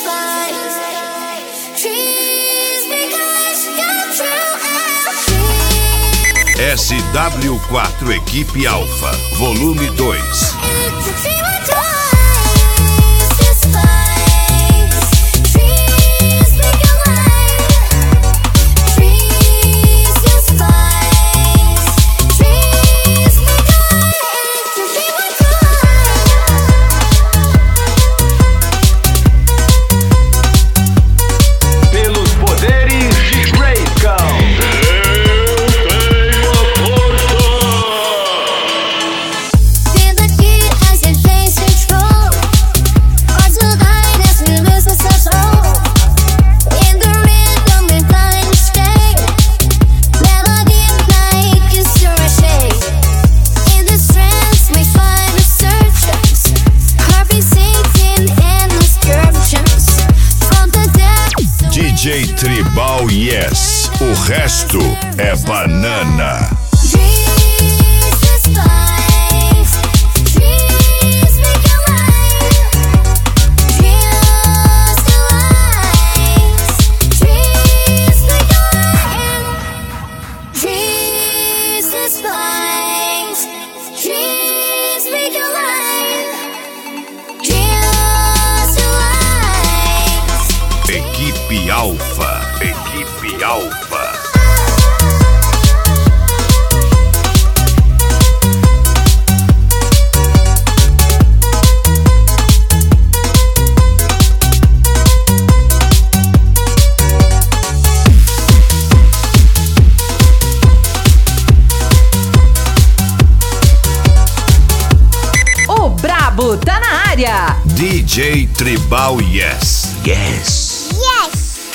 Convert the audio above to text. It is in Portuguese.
SW4 Equipe Alfa, volume 2. DJ Tribal Yes, o resto é banana. Equipe Alfa, Equipe Alfa. O brabo tá na área. DJ Tribal Yes. Yes.